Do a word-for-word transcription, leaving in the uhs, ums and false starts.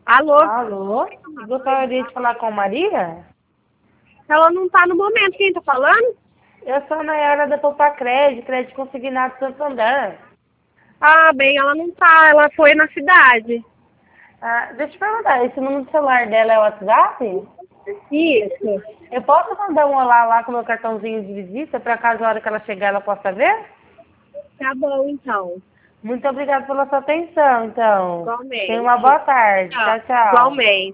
Alô? Alô? Gostaria de falar com Maria? Ela não tá no momento. Quem tá falando? Eu sou a Nayara da Poupa Crédito, Crédito Consignado Santander. Ah, bem, ela não tá. Ela foi na cidade. Ah, deixa eu te perguntar, esse número do celular dela é o WhatsApp? Isso. Eu posso mandar um olá lá com o meu cartãozinho de visita, para caso a hora que ela chegar ela possa ver? Tá bom, então. Muito obrigada pela sua atenção, então. Tenha uma Igualmente. boa tarde. Tchau. Tchau, tchau. Igualmente.